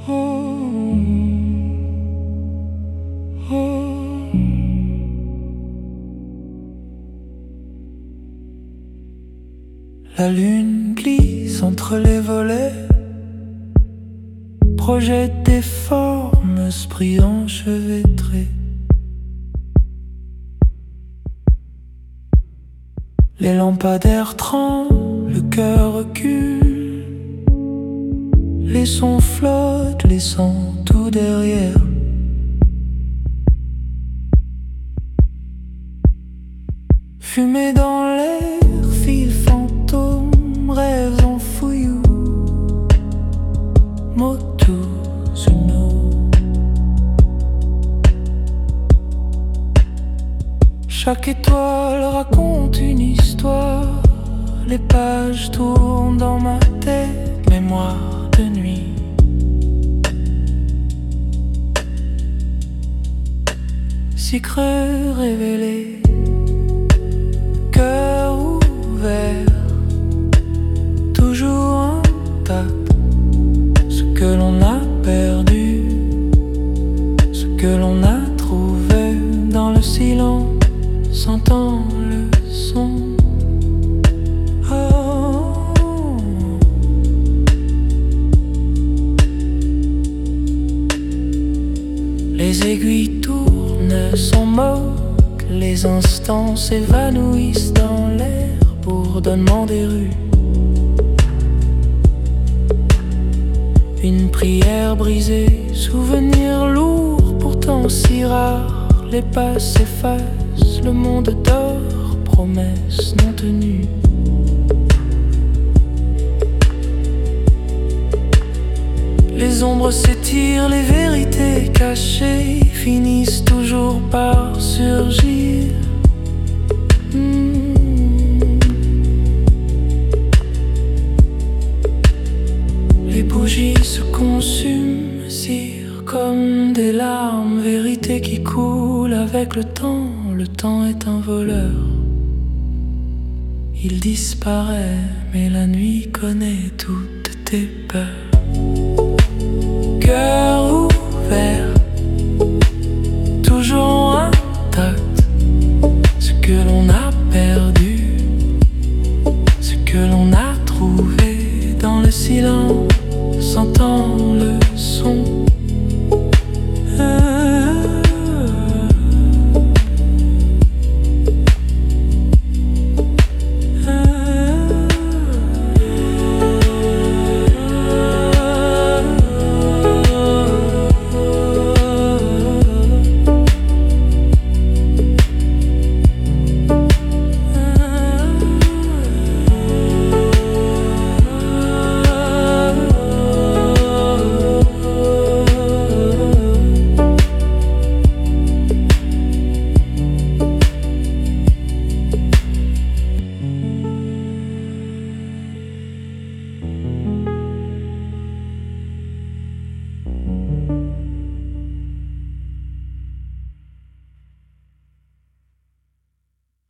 La lune glisse entre les volets, projette des formes, esprits enchevêtrés. Les lampadaires tremblent, le cœur recule. Les sons flottent, laissant tout derrière. Fumée dans l'air, fil fantôme, rêves en fouillis. Moto Zuno. Chaque étoile raconte une histoire. Les pages tournent dans ma tête, mémoire de nuit. Si creux révélé, cœur ouvert, toujours intact. Ce que l'on a perdu, ce que l'on a trouvé dans le silence, entend le son. Oh. Les aiguilles tournent, s'en moquent, les instants s'évanouissent dans l'air, bourdonnement des rues. Une prière brisée, souvenir lourd, pourtant si rare. Les pas s'effacent, le monde dort, promesses non tenues. Les ombres s'étirent, les vérités cachées finissent toujours par surgir. Les bougies se consument, cire comme des larmes, vérité qui coule avec le temps. Le temps est un voleur, il disparaît, mais la nuit connaît toutes tes peurs. Cœur ouvert, toujours intact. Ce que l'on a perdu, ce que l'on a trouvé dans le silence, entend le son.